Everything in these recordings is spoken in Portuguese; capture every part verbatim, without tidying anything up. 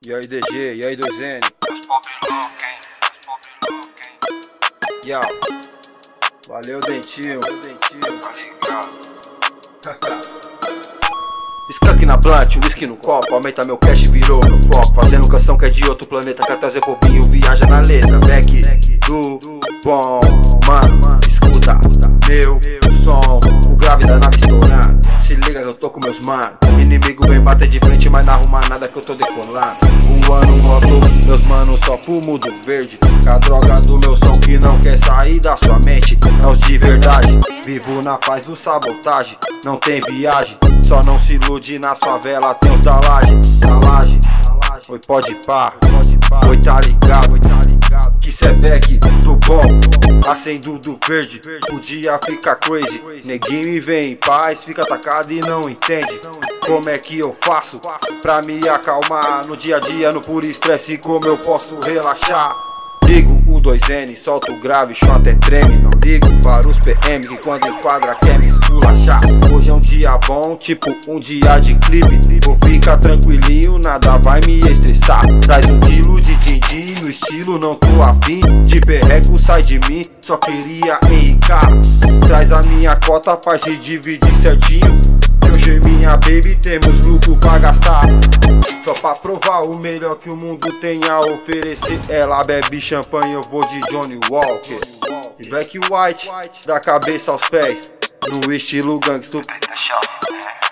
E aí D G, e aí dois N. Os pobre louco, hein? Os pobre louco, hein? Yau. Valeu, Dentinho. Valeu, Dentinho. Tá ligado? Skunk na plant, whisky no copo. Aumenta meu cash, virou meu foco. Fazendo canção que é de outro planeta. Que até o Zé Povinho viaja na letra. Back do bom, mano, escuta meu som. O grave da nave estourando. Se liga que eu tô com meus mano. Inimigo vem bater de frente, mas não arruma nada que eu tô decolando. Um ano moto, meus manos só fumo do verde. Com a droga do meu som que não quer sair da sua mente. É os de verdade, vivo na paz do sabotagem. Não tem viagem, só não se ilude na sua vela. Tem os da laje, da laje. Oi, pode pá, oi, tá ligado, oi, tá ligado. Que cê é back do bom, acendo do verde. O dia fica crazy, neguinho e vem em paz. Fica atacado e não entende como é que eu faço pra me acalmar no dia a dia, no puro estresse. Como eu posso relaxar? Ligo o dois N, solto o grave, chão até treme. Não ligo para os P M que quando enquadra quer me esculachar. Hoje é um dia bom, tipo um dia de clipe. Vou ficar tranquilinho, nada vai me estressar. Traz um quilo de din-din no estilo, não tô afim de perreco, sai de mim, só queria enricar. Traz a minha cota pra se dividir certinho. Hoje e minha baby temos lucro pra gastar. Só pra provar o melhor que o mundo tem a oferecer. Ela bebe champanhe, eu vou de Johnny Walker e Black White, da cabeça aos pés, no estilo gangsta. Preta é chave,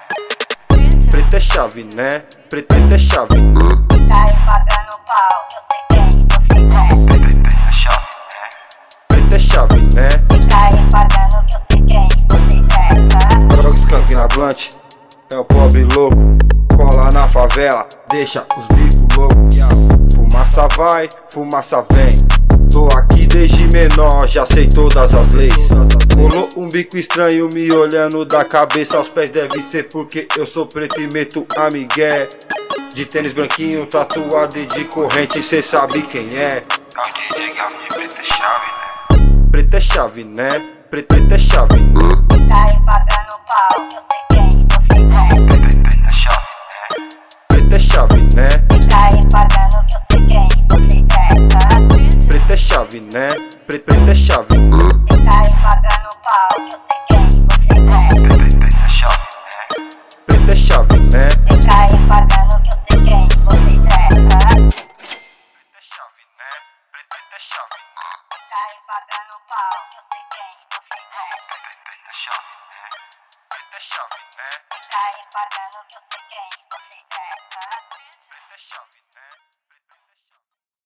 né? Preta é chave, né? Preta é chave. Cai pagando pau, que eu sei quem vocês é. Preta é chave, né? Preta é chave, né? Cai pagando, que eu sei quem vocês é. Joga skunk na blunt, é o pobre louco. Cola na favela, deixa os bicos loucos. Fumaça vai, fumaça vem. Tô aqui desde menor, já sei todas as leis. Rolou um bico estranho me olhando da cabeça aos pés. Deve ser porque eu sou preto e meto a migué. De tênis branquinho, tatuado e de corrente, cê sabe quem é. É o D J Gavo de preta é chave, né? Preta é chave, né? Preta é chave. Cai pagando pau, que eu sei quem vocês é. Preta é chave, né? Preta é chave, né? Cai pagando, que eu sei quem vocês é. Preta é chave, né? Preta é chave. Cai pagando pau, que eu sei quem vocês é. Preta é chave, né? Preta é chave, né? Cai pagando, que eu sei quem vocês é. Preta é chave, né? Preta é chave. Cai pagando pau, que eu sei quem vocês é. Preta é chave, né? Preta é chave, né? Cai pagando, que eu sei quem vocês é. Preta é chave, né?